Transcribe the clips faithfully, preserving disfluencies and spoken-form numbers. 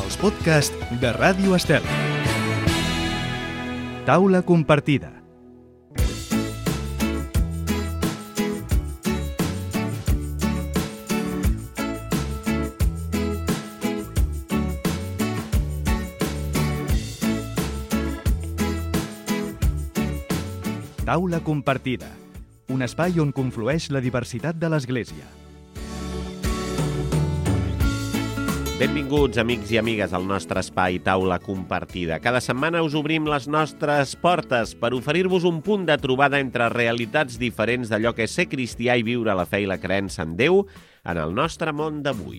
Els podcasts de Ràdio Estel. Taula compartida. Taula compartida, un espai on conflueix la diversitat de l'Església. Benvinguts, amics i amigues, al nostre espai Taula compartida. Cada setmana us obrim les nostres portes per oferir-vos un punt de trobada entre realitats diferents d'allò que és ser cristià i viure la fe i la creença en Déu en el nostre món d'avui.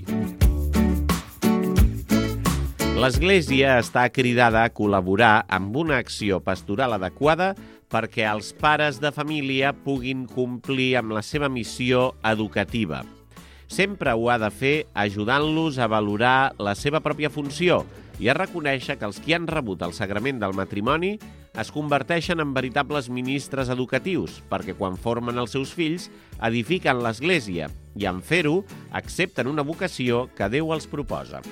L'Església està cridada a col·laborar amb una acció pastoral adequada perquè els pares de família puguin complir amb la seva missió educativa. Sempre ho ha de fer ajudant-los a valorar la seva pròpia funció i a reconèixer que els qui han rebut el sagrament del matrimoni es converteixen en veritables ministres educatius, perquè quan formen els seus fills edifiquen l'Església i en fer-ho accepten una vocació que Déu els proposa.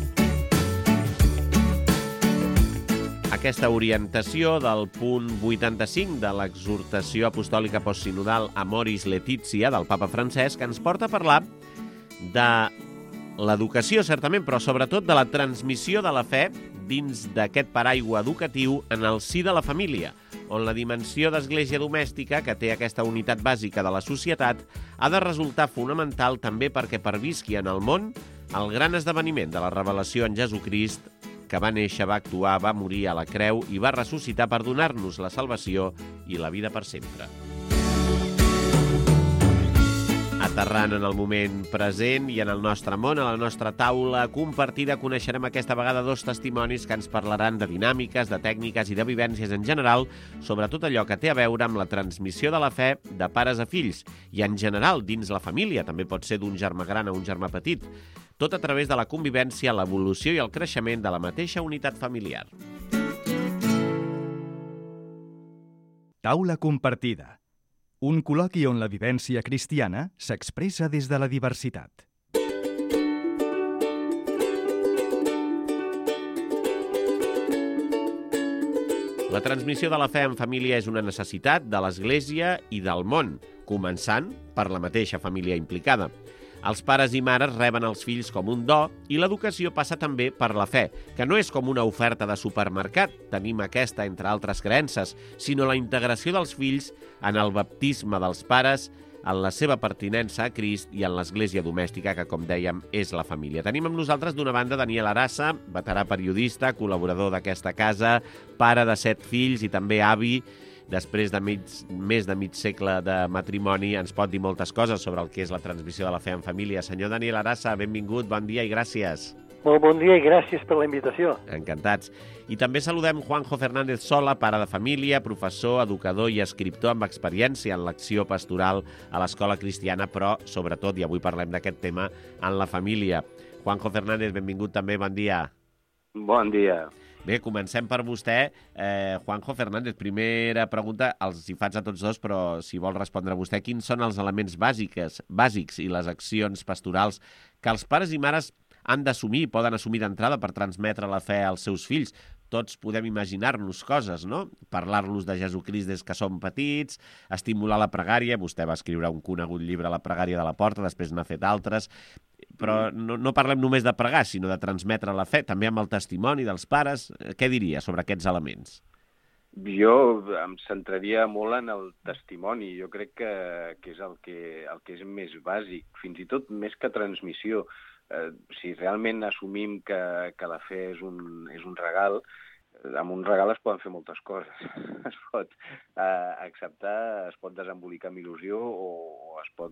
Aquesta orientació del punt vuitanta-cinc de l'exhortació apostòlica postsinodal Amoris Laetitia del papa Francesc ens porta a parlar de l'educació, certament, però sobretot de la transmissió de la fe dins d'aquest paraigua educatiu en el si de la família, on la dimensió d'església domèstica, que té aquesta unitat bàsica de la societat, ha de resultar fonamental també perquè pervisqui en el món el gran esdeveniment de la revelació en Jesucrist, que va néixer, va actuar, va morir a la creu i va ressuscitar per donar-nos la salvació i la vida per sempre. Aterrant en el moment present i en el nostre món, a la nostra taula compartida, coneixerem aquesta vegada dos testimonis que ens parlaran de dinàmiques, de tècniques i de vivències en general, sobre tot allò que té a veure amb la transmissió de la fe de pares a fills i en general dins la família, també pot ser d'un germà gran a un germà petit, tot a través de la convivència, l'evolució i el creixement de la mateixa unitat familiar. Taula compartida. Un col·loqui on la vivència cristiana s'expressa des de la diversitat. La transmissió de la fe en família és una necessitat de l'Església i del món, començant per la mateixa família implicada. Els pares i mares reben els fills com un do i l'educació passa també per la fe, que no és com una oferta de supermercat, tenim aquesta entre altres creences, sinó la integració dels fills en el baptisme dels pares, en la seva pertinença a Crist i en l'Església domèstica, que, com dèiem, és la família. Tenim amb nosaltres, d'una banda, Daniel Arassa, veterà periodista, col·laborador d'aquesta casa, pare de set fills i també avi. Després de mig, més de mig segle de matrimoni, ens pot dir moltes coses sobre el que és la transmissió de la fe en família. Senyor Daniel Arassa, benvingut, bon dia i gràcies. Molt bon dia i gràcies per la invitació. Encantats. I també saludem Juanjo Fernández Sola, pare de família, professor, educador i escriptor amb experiència en l'acció pastoral a l'Escola Cristiana, però, sobretot, i avui parlem d'aquest tema, en la família. Juanjo Fernández, benvingut també, bon dia. Bon dia. Bé, comencem per vostè. Eh, Juanjo Fernández, primera pregunta, els hi faig a tots dos, però si vol respondre vostè, quins són els elements bàsics, bàsics i les accions pastorals que els pares i mares han d'assumir, poden assumir d'entrada per transmetre la fe als seus fills? Tots podem imaginar-nos coses, no? Parlar-los de Jesucrist des que som petits, estimular la pregària, vostè va escriure un conegut llibre, La pregària de la porta, després n'ha fet altres, però no, no parlem només de pregar, sinó de transmetre la fe, també amb el testimoni dels pares. Què diria sobre aquests elements? Jo em centraria molt en el testimoni. Jo crec que, que és el que, el que és més bàsic, fins i tot més que transmissió. Eh, si realment assumim que, que la fe és un, és un regal, amb un regal es poden fer moltes coses. Es pot eh, acceptar, es pot desembolicar amb il·lusió o es pot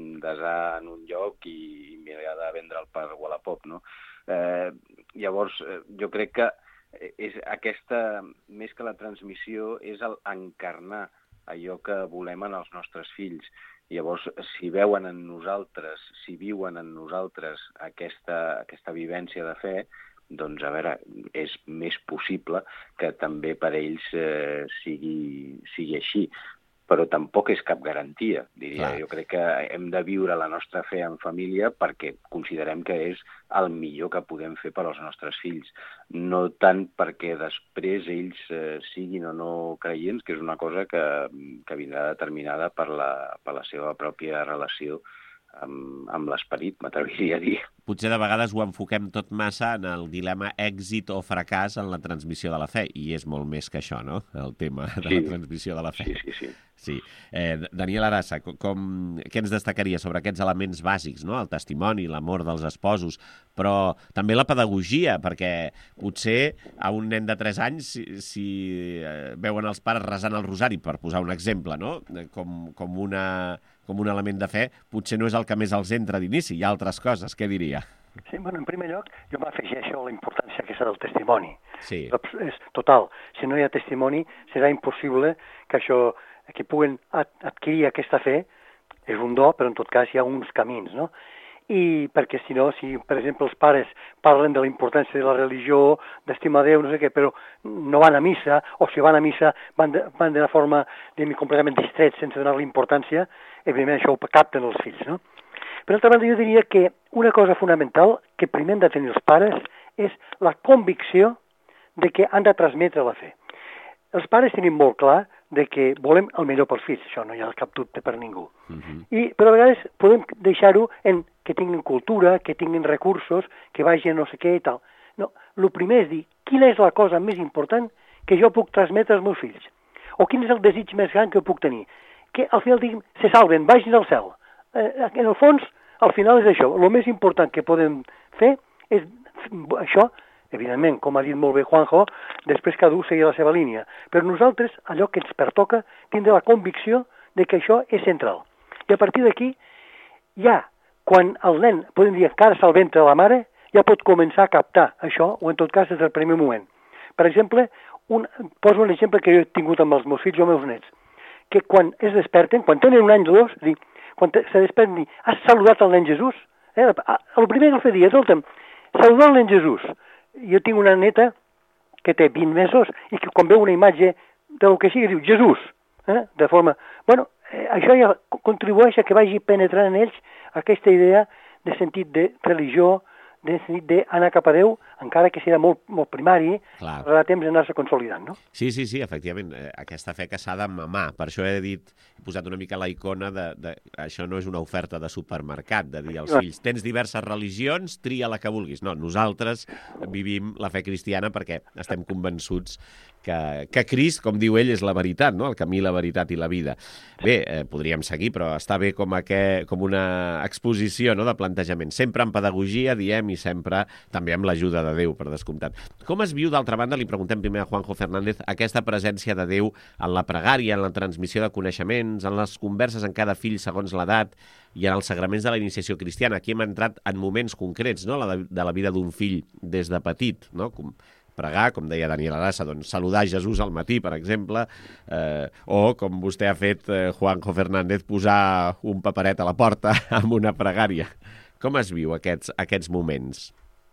desar en un lloc i mirar de vendre el pa al Wallapop, no? Eh, llavors, jo crec que és aquesta, més que la transmissió, és el encarnar allò que volem en els nostres fills. Llavors, si veuen en nosaltres, si viuen en nosaltres aquesta, aquesta vivència de fe, doncs, a veure, és més possible que també per ells eh, sigui, sigui així. però tampoc és cap garantia, diria. Clar. Jo crec que hem de viure la nostra fe en família perquè considerem que és el millor que podem fer per als nostres fills, no tant perquè després ells eh, siguin o no creients, que és una cosa que, que vindrà determinada per la, per la seva pròpia relació amb, amb l'esperit, m'atreviria a dir. Potser de vegades ho enfoquem tot massa en el dilema èxit o fracàs en la transmissió de la fe, i és molt més que això, no?, el tema de Sí. la transmissió de la fe. Sí, sí, sí. Sí. Eh, Daniel Arassa, com, què ens destacaria sobre aquests elements bàsics, no?, el testimoni, l'amor dels esposos, però també la pedagogia, perquè potser a un nen de tres anys, si, si eh, veuen els pares resant el rosari, per posar un exemple, no?, com, com, una, com un element de fe, potser no és el que més els entra d'inici, hi ha altres coses, què diria? Sí, bueno, en primer lloc, jo m'afegeixo la importància aquesta del testimoni. Sí. És total. Si no hi ha testimoni, serà impossible que això, que puguen ad adquirir aquesta fe, és un do, però en tot cas hi ha uns camins, no? I perquè si no, si per exemple els pares parlen de la importància de la religió, d'estimar Déu, no sé què, però no van a missa, o si van a missa van de, van de la forma de completament distrets, sense donar-li importància, evidentment això ho capten els fills, no? Per altra banda, jo diria que una cosa fonamental que primer han de tenir els pares és la convicció de que han de transmetre la fe. Els pares tenim molt clar de que volem el millor pels fills, això no hi ha cap dubte per ningú. Uh-huh. I, però a vegades podem deixar-ho en que tinguin cultura, que tinguin recursos, que vagin no sé què i tal. No, el primer és dir, quina és la cosa més important que jo puc transmetre als meus fills? O quin és el desig més gran que puc tenir? Que al final diguin, se salven, vagin al cel. Eh, en el fons, al final és això. El més important que podem fer és això, evidentment, com ha dit molt bé Juanjo, després cadascú seguir la seva línia. Però nosaltres, allò que ens pertoca, tindre la convicció de que això és central. I a partir d'aquí, ja, quan el nen, podem dir, encara està al ventre de la mare, ja pot començar a captar això, o en tot cas des del primer moment. Per exemple, un, poso un exemple que jo he tingut amb els meus fills o els meus nets, que quan es desperten, quan tenen un any o dos, dic, quan se desperten, has saludat el nen Jesús? Eh? El primer que el feia, escolta'm, saludar el nen Jesús. Jo tinc una neta que té vint mesos i que quan veu una imatge del que sigui diu Jesús. Eh? De forma... Bueno, eh, això ja contribueix a que vagi penetrant en ells aquesta idea de sentit de religió, de sentit d'anar cap a Déu, encara que serà molt, molt primari, haurà temps d'anar-se consolidant, no? Sí, sí, sí, efectivament, eh, aquesta fe que s'ha de mamar. Per això he dit, he posat una mica la icona de, de... Això no és una oferta de supermercat, de dir als fills, tens diverses religions, tria la que vulguis. No, nosaltres vivim la fe cristiana perquè estem convençuts que, que Crist, com diu ell, és la veritat, no? El camí, la veritat i la vida. Bé, eh, podríem seguir, però està bé com, aqu... com una exposició, no?, de plantejament. Sempre en pedagogia, diem, i sempre també amb l'ajuda de Déu, per descomptat. Com es viu, d'altra banda, li preguntem primer a Juanjo Fernández, aquesta presència de Déu en la pregària, en la transmissió de coneixements, en les converses en cada fill segons l'edat i en els sagraments de la iniciació cristiana? Aquí hem entrat en moments concrets, no?, la de, de la vida d'un fill des de petit, no?, com pregar, com deia Daniel Arassa, doncs saludar Jesús al matí, per exemple, eh, o, com vostè ha fet, eh, Juanjo Fernández, posar un paperet a la porta amb una pregària. Com es viu aquests, aquests moments?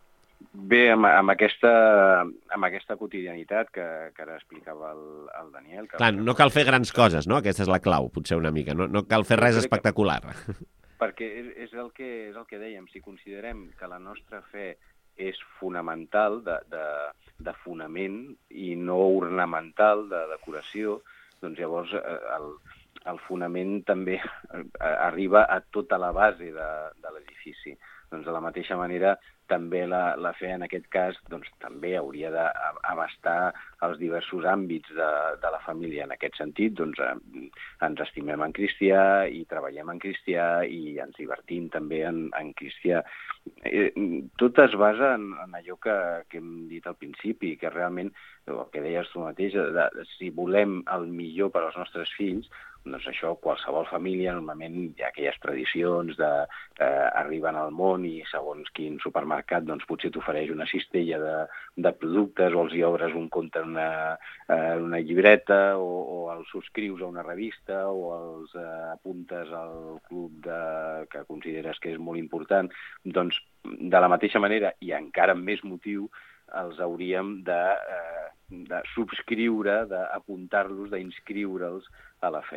Bé, amb, amb, aquesta, amb aquesta quotidianitat que, que ara explicava el, el Daniel... Que Clar, no cal fer grans coses, no? Aquesta és la clau, potser una mica. No, no cal fer res espectacular. Que, perquè és, és, el que, és el que dèiem. Si considerem que la nostra fe és fonamental, de, de, de fonament, i no ornamental, de decoració, doncs llavors el, el fonament també arriba a tota la base de, de l'edifici. Doncs de la mateixa manera, també la, la fe en aquest cas doncs, també hauria d'abastar els diversos àmbits de, de la família. En aquest sentit, doncs, eh, ens estimem en cristià i treballem en cristià i ens divertim també en, en cristià. Eh, tot es basa en, en allò que, que hem dit al principi, que realment, el que deies tu mateix, de, de, si volem el millor per als nostres fills, doncs això, qualsevol família, normalment hi ha aquelles tradicions de eh, arriben al món i segons quin supermercat doncs potser t'ofereix una cistella de, de productes o els hi obres un compte en una, eh, una llibreta o, o els subscrius a una revista o els eh, apuntes al club de, que consideres que és molt important, doncs de la mateixa manera i encara amb més motiu els hauríem de, eh, de subscriure, d'apuntar-los, d'inscriure'ls a la fe.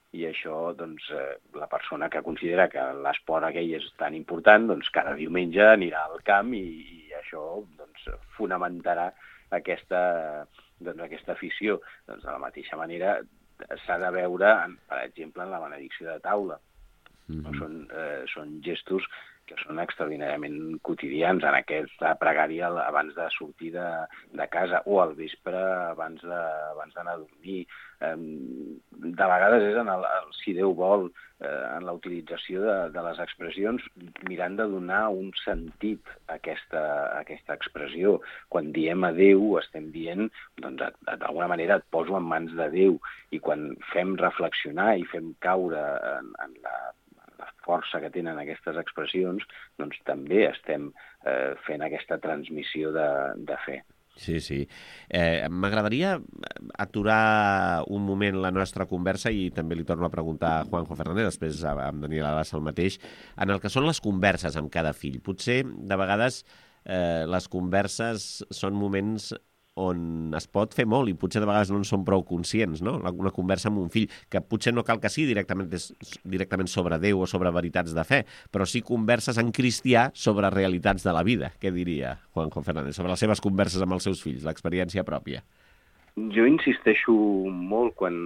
i això, doncs, eh, la persona que considera que l'esport aquell és tan important, doncs cada diumenge anirà al camp i, i això doncs, fonamentarà aquesta, doncs, aquesta afició. Doncs, de la mateixa manera, s'ha de veure, per exemple, en la benedicció de taula. Mm-hmm. Són, eh, són gestos que són extraordinàriament quotidians en aquesta pregària abans de sortir de, de casa o al vespre abans de, abans d'anar a dormir. Eh, de vegades és, en el, el, si Déu vol, eh, en la utilització de, de les expressions, mirant de donar un sentit a aquesta, a aquesta expressió. Quan diem adéu, estem dient, doncs, d'alguna manera et poso en mans de Déu, i quan fem reflexionar i fem caure en, en la la força que tenen aquestes expressions, doncs també estem eh, fent aquesta transmissió de, de fe. Sí, sí. Eh, M'agradaria aturar un moment la nostra conversa i també li torno a preguntar a Juanjo Fernández, després amb Daniel Adassa el mateix, en el que són les converses amb cada fill. Potser, de vegades, eh, les converses són moments on es pot fer molt i potser de vegades no en som prou conscients, no? Una conversa amb un fill, que potser no cal que sigui directament, directament sobre Déu o sobre veritats de fe, però sí converses en cristià sobre realitats de la vida. Què diria Juanjo Fernández sobre les seves converses amb els seus fills, l'experiència pròpia? Jo insisteixo molt quan,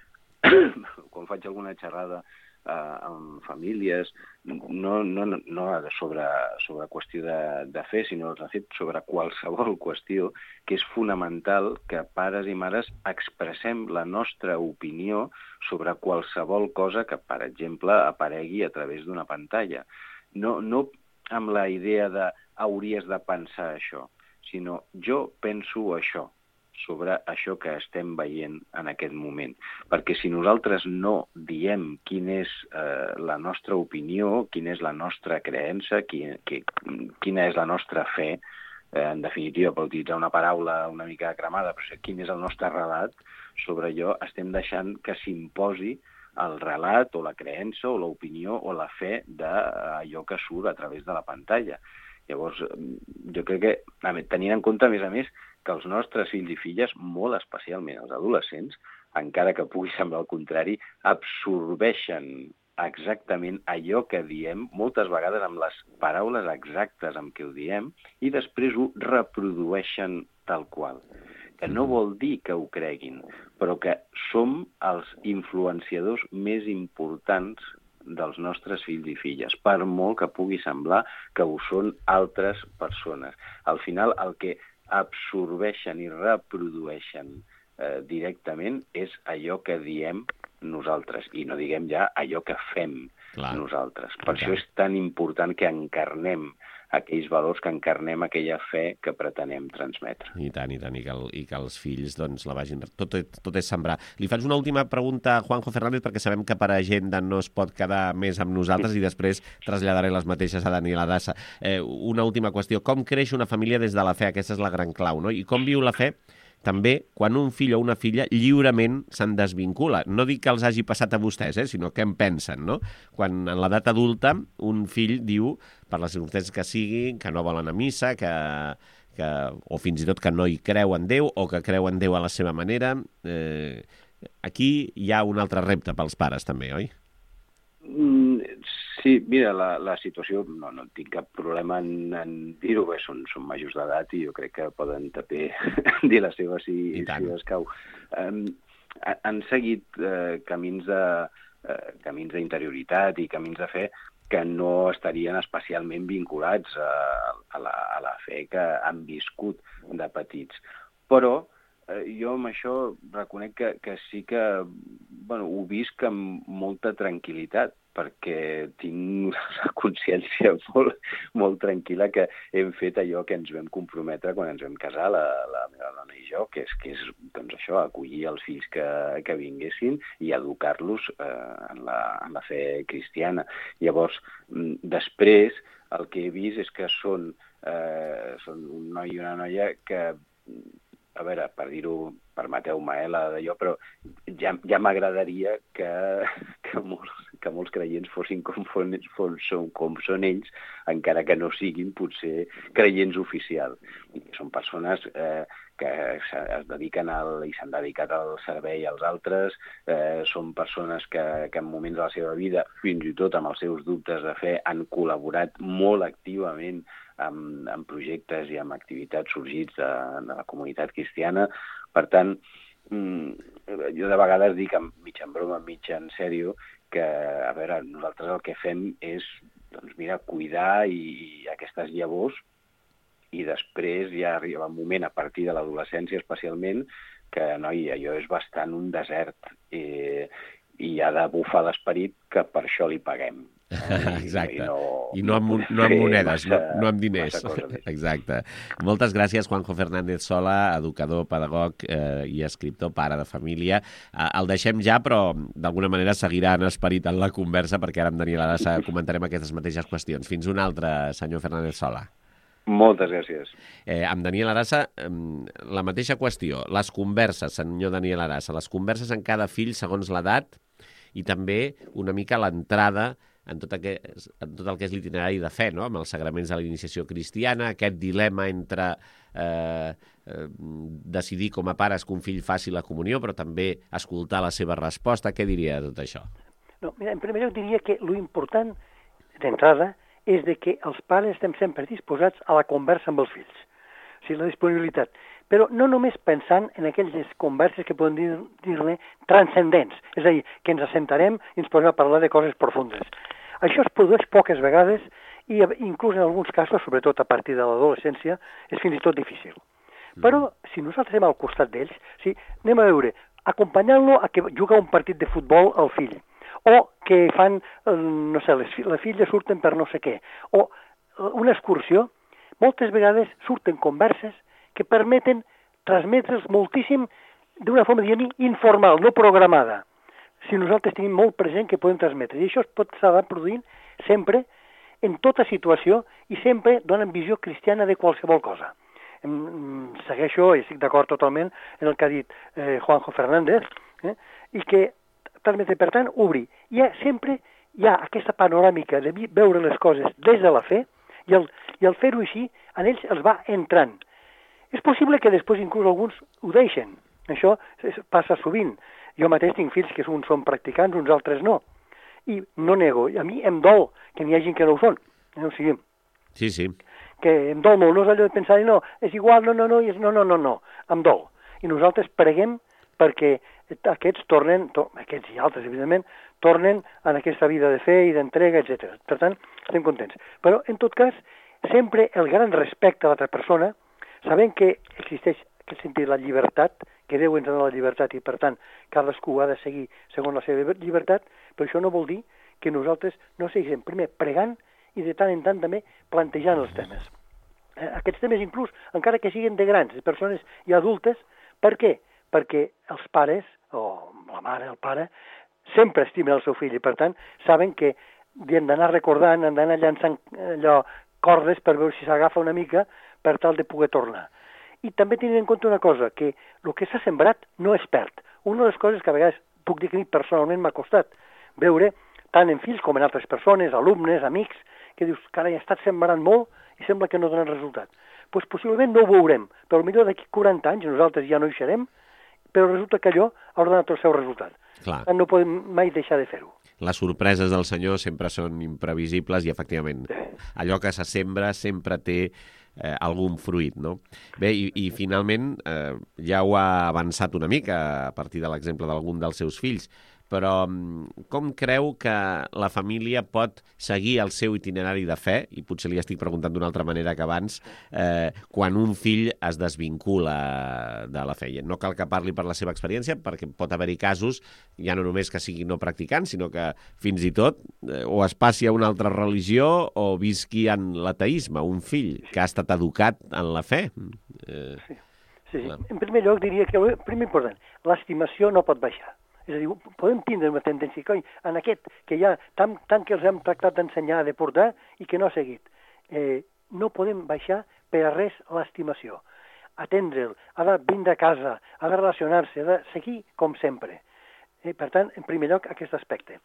quan faig alguna xerrada eh, amb famílies, no, no, no sobre, sobre qüestió de, de fe, sinó de fet sobre qualsevol qüestió, que és fonamental que pares i mares expressem la nostra opinió sobre qualsevol cosa que, per exemple, aparegui a través d'una pantalla. No, no amb la idea de hauries de pensar això, sinó jo penso això, sobre això que estem veient en aquest moment. Perquè si nosaltres no diem quina és eh, la nostra opinió, quina és la nostra creença, quina, quina és la nostra fe, eh, en definitiva, per utilitzar una paraula una mica cremada, però quin és el nostre relat, sobre allò estem deixant que s'imposi el relat o la creença o l'opinió o la fe d'allò que surt a través de la pantalla. Llavors, jo crec que, tenint en compte, a més a més, que els nostres fills i filles, molt especialment els adolescents, encara que pugui semblar el contrari, absorbeixen exactament allò que diem, moltes vegades amb les paraules exactes amb què ho diem, i després ho reprodueixen tal qual. Que no vol dir que ho creguin, però que som els influenciadors més importants dels nostres fills i filles, per molt que pugui semblar que ho són altres persones. Al final, el que absorbeixen i reprodueixen eh, directament és allò que diem nosaltres, i no diguem ja allò que fem Clar. nosaltres. Per Clar. això és tan important que encarnem aquells valors, que encarnem aquella fe que pretenem transmetre. I tant, i tant, i que, el, i que els fills doncs, la vagin... Tot, tot és sembrar. Li faig una última pregunta a Juanjo Fernández, perquè sabem que per agenda no es pot quedar més amb nosaltres, i després traslladaré les mateixes a Daniel Adassa. Eh, una última qüestió. Com creix una família des de la fe? Aquesta és la gran clau, no? I com viu la fe també quan un fill o una filla lliurement se'n desvincula. No dic que els hagi passat a vostès, eh, sinó què en pensen, no? Quan en l'edat adulta un fill diu, per les circumstàncies que sigui, que no vol anar a missa, que, que, o fins i tot que no hi creu en Déu, o que creu en Déu a la seva manera. Eh, aquí hi ha un altre repte pels pares també, oi? Mm, sí, mira, la, la situació, no, no tinc cap problema en, en dir-ho, bé, són, són majors d'edat i jo crec que poden també dir la seva si, si escau. Um, han seguit uh, camins de uh, camins d'interioritat i camins de fe que no estarien especialment vinculats a, a, la, a la fe que han viscut de petits. Però eh, jo amb això reconec que, que sí que bueno, ho visc amb molta tranquil·litat, perquè tinc una consciència molt, molt tranquil·la que hem fet allò que ens vam comprometre quan ens vam casar, la, la meva dona i jo, que és, que és doncs això, acollir els fills que, que vinguessin i educar-los eh, en, la, en la fe cristiana. Llavors, després, el que he vist és que són, eh, són un noi i una noia que, a veure, per dir-ho, permeteu-me, eh, la d'allò, però ja, ja m'agradaria que, que, molts, que molts creients fossin com, fos, són, com són ells, encara que no siguin potser creients oficials. I són persones eh, que es dediquen al, i s'han dedicat al servei als altres, eh, són persones que, que en moments de la seva vida, fins i tot amb els seus dubtes de fe, han col·laborat molt activament amb, amb projectes i amb activitats sorgits de, de la comunitat cristiana. Per tant, jo de vegades dic, mig en broma, mig en sèrio, que, a veure, nosaltres el que fem és, doncs mira, cuidar i, i aquestes llavors, i després ja arriba un moment, a partir de l'adolescència especialment, que, noi, allò és bastant un desert, i, i ha de bufar l'esperit que per això li paguem. Exacte. I no, I no, amb, no amb monedes, massa, no, no amb diners. Exacte. Moltes gràcies, Juanjo Fernández Sola, educador, pedagog eh, i escriptor, pare de família. Eh, el deixem ja, però d'alguna manera seguirà en esperit en la conversa, perquè ara amb Daniel Arasa comentarem aquestes mateixes qüestions. Fins una altra, senyor Fernández Sola. Moltes gràcies. Eh, amb Daniel Arasa, eh, la mateixa qüestió. Les converses, senyor Daniel Arasa, les converses en cada fill segons l'edat i també una mica l'entrada en tot, aquest, en tot el que és l'itinerari de fe, no? Amb els sagraments de la iniciació cristiana, aquest dilema entre eh, eh, decidir com a pares que un fill faci la comunió, però també escoltar la seva resposta. Què diria de tot això? No, mira, en primer lloc diria que l'important d'entrada és de que els pares estem sempre disposats a la conversa amb els fills, o sigui, la disponibilitat. Però no només pensant en aquelles converses que podem dir, dir-ne transcendents, és a dir, que ens assentarem i ens posem a parlar de coses profundes. Això es produeix poques vegades i inclús en alguns casos, sobretot a partir de l'adolescència, és fins i tot difícil. Però si nosaltres estem al costat d'ells, si anem a veure, acompanyant-lo a que juga un partit de futbol al fill, o que fan, no sé, les, la filla surten per no sé què, o una excursió, moltes vegades surten converses que permeten transmetre'ls moltíssim d'una forma, diguem, informal, no programada. Si nosaltres tenim molt present que podem transmetre. I això es pot estar produint sempre, en tota situació, i sempre donen visió cristiana de qualsevol cosa. Em, segueixo, i estic d'acord totalment en el que ha dit eh, Juanjo Fernández, eh, i que transmetre, per tant, obrir. Hi ha, sempre hi ha aquesta panoràmica de veure les coses des de la fe, i el, i el fer-ho així, en ells els va entrant. És possible que després inclús alguns ho deixen. Això passa sovint. Jo mateix tinc fills que uns són practicants, uns altres no. I no nego. A mi em dol que n'hi hagi que no ho són. O sigui, sí, sí. Que em dol molt. No és allò de pensar, no, és igual, no, no, no, no, no, no, no. Em dol. I nosaltres preguem perquè aquests tornen, to, aquests i altres, evidentment, tornen en aquesta vida de fe i d'entrega, etcètera. Per tant, estem contents. Però, en tot cas, sempre el gran respecte a l'altra persona, sabent que existeix aquest sentit de la llibertat, que Déu ens dona la llibertat i, per tant, cadascú ha de seguir segons la seva llibertat, però això no vol dir que nosaltres no seguim primer pregant i de tant en tant també plantejant els temes. Eh, aquests temes inclús, encara que siguin de grans, de persones ja adultes, per què? Perquè els pares, o la mare, el pare, sempre estimen el seu fill i, per tant, saben que han d'anar recordant, han d'anar llançant allò, cordes per veure si s'agafa una mica per tal de poder tornar. I també tenint en compte una cosa, que el que s'ha sembrat no es perd. Una de les coses que a vegades puc dir que a mi personalment m'ha costat veure, tant en fills com en altres persones, alumnes, amics, que dius, carai, ha estat sembrant molt i sembla que no donen resultat. Doncs pues, possiblement no ho veurem, però potser d'aquí quaranta anys nosaltres ja no hi serem, però resulta que allò ha donat el seu resultat. Clar. No podem mai deixar de fer-ho. Les sorpreses del Senyor sempre són imprevisibles i, efectivament, allò que se sembra sempre té eh, algun fruit, no? Bé, i, i finalment, eh, ja ho ha avançat una mica a partir de l'exemple d'algun dels seus fills, però com creu que la família pot seguir el seu itinerari de fe, i potser li estic preguntant d'una altra manera que abans, eh, quan un fill es desvincula de la fe? No cal que parli per la seva experiència, perquè pot haver-hi casos, ja no només que sigui no practicant, sinó que fins i tot eh, o es passi a una altra religió o visqui en l'ateisme, un fill que ha estat educat en la fe. Eh, sí, sí, sí. En primer lloc diria que, el primer important, l'estimació no pot baixar. És a dir, podem tindre una tendència, coi, en aquest, que ja tant, tant que els hem tractat d'ensenyar, de portar, i que no ha seguit. Eh, no podem baixar per a res l'estimació. Atendre'l, ha de vindre a casa, ha de relacionar-se, ha de seguir com sempre. Eh, per tant, en primer lloc, aquest aspecte.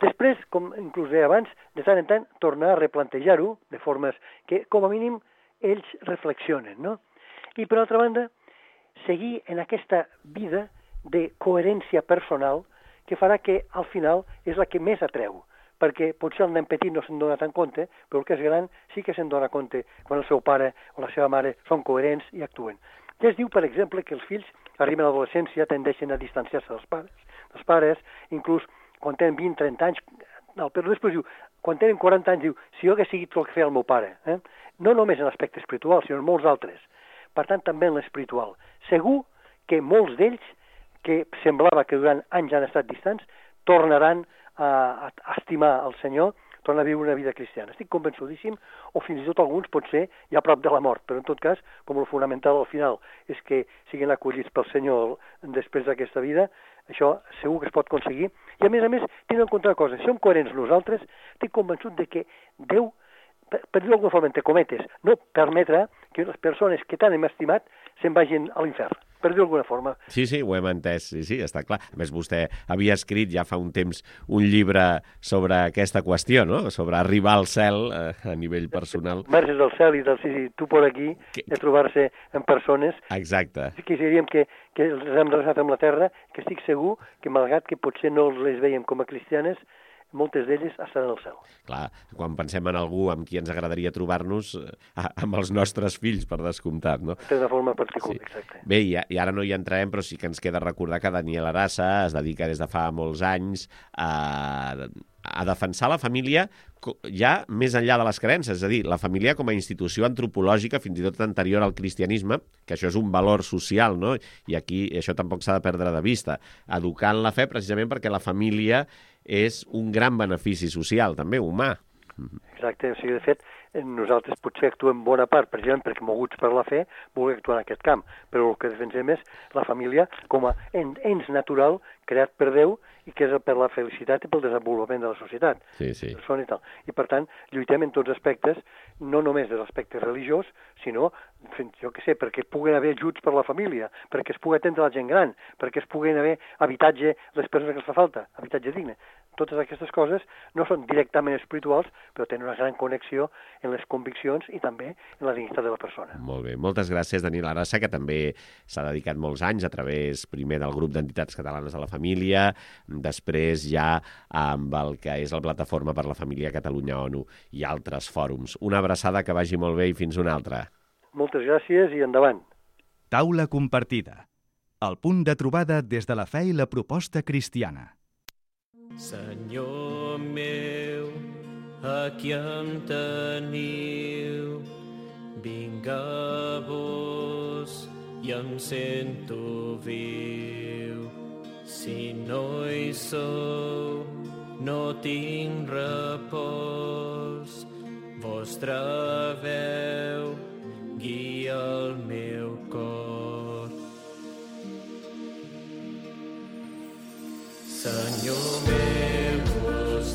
Després, com inclús deia abans, de tant en tant tornar a replantejar-ho de formes que, com a mínim, ells reflexionen, no? I, per altra banda, seguir en aquesta vida de coherència personal que farà que, al final, és la que més atreu, perquè potser el nen petit no se'n dona tant compte, però el que és gran sí que se'n dona compte quan el seu pare o la seva mare són coherents i actuen. Ja es diu, per exemple, que els fills arriben a l'adolescència, tendeixen a distanciar-se dels pares, dels pares, inclús quan tenen vint, trenta anys, no, però després diu, quan tenen quaranta anys, diu, si jo hagués seguit el que feia el meu pare, eh? No només en l'aspecte espiritual, sinó en molts altres. Per tant, també en l'espiritual. Segur que molts d'ells, que semblava que durant anys han estat distants, tornaran a, a estimar el Senyor, tornar a viure una vida cristiana. Estic convençudíssim, o fins i tot alguns potser ja a prop de la mort, però en tot cas, com el fonamental al final és que siguin acollits pel Senyor després d'aquesta vida, això segur que es pot aconseguir. I a més a més, tenint en compte una cosa, si som coherents nosaltres, estic convençut de que Déu, per, per dir-ho d'alguna forma, entre cometes, no permetrà que les persones que tant hem estimat se'n vagin a l'infern, per dir-ho d'alguna forma. Sí, sí, ho hem entès, sí, sí, està clar. A més, vostè havia escrit ja fa un temps un llibre sobre aquesta qüestió, no?, sobre arribar al cel eh, a nivell personal. Marges del cel i del sí, sí, tu por aquí, que, de trobar-se en persones. Exacte. Que diríem que, que els hem relacionat amb la terra, que estic segur que malgrat que potser no les veiem com a cristianes, moltes d'elles estan al cel. Clar, quan pensem en algú amb qui ens agradaria trobar-nos, eh, amb els nostres fills, per descomptat, no? De forma particular, sí. Exacte. Bé, i, i ara no hi entrarem, però sí que ens queda recordar que Daniel Arassa es dedica des de fa molts anys a, a defensar la família ja més enllà de les creences, és a dir, la família com a institució antropològica, fins i tot anterior al cristianisme, que això és un valor social, no? I aquí això tampoc s'ha de perdre de vista. Educant la fe precisament perquè la família és un gran benefici social, també humà. Exacte, o sigui, de fet, nosaltres potser actuem bona part, precisament perquè moguts per la fe, volem actuar en aquest camp, però el que defensem és la família com a ens natural creat per Déu i que és per la felicitat i pel desenvolupament de la societat. Sí, sí. I, tal. I per tant, lluitem en tots aspectes, no només de l'aspecte religiós, sinó, jo què sé, perquè puguen haver ajuts per la família, perquè es pugui atendre la gent gran, perquè es puguin haver habitatge les persones que els fa falta, habitatge digne. Totes aquestes coses no són directament espirituals, però tenen una gran connexió en les conviccions i també en la dignitat de la persona. Molt bé. Moltes gràcies, Daniel Arassa, que també s'ha dedicat molts anys a través, primer, del grup d'entitats catalanes de la família, després ja amb el que és la Plataforma per la Família Catalunya ONU i altres fòrums. Una abraçada, que vagi molt bé i fins una altra. Moltes gràcies i endavant. Taula compartida. El punt de trobada des de la fe i la proposta cristiana. Senyor meu, aquí em teniu, vinc a vos i em sento viu. Si no hi sou, no tinc repòs, vostra veu guia el meu cor. Senyor meu, us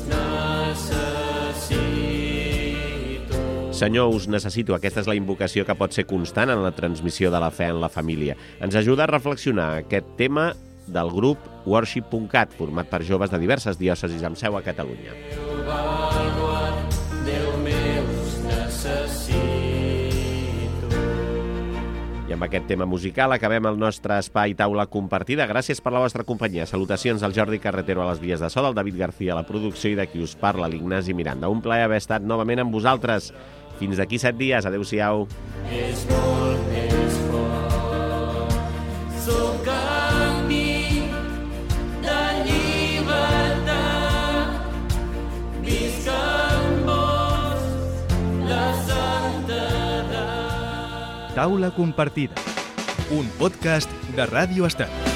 necessito. Senyor, us necessito. Aquesta és la invocació que pot ser constant en la transmissió de la fe en la família. Ens ajuda a reflexionar aquest tema del grup worship punt cat, format per joves de diverses diòcesis amb seu a Catalunya. Déu meu, us necessito. I amb aquest tema musical acabem el nostre espai Taula Compartida. Gràcies per la vostra companyia. Salutacions del Jordi Carretero a les vies de so, del David García a la producció i de qui us parla, l'Ignasi Miranda. Un plaer haver estat novament amb vosaltres. Fins d'aquí set dies. Adéu-siau. És molt més fort. Som camí de llibertat. Visca en vos la santedat. Taula compartida. Un podcast de Ràdio Estat.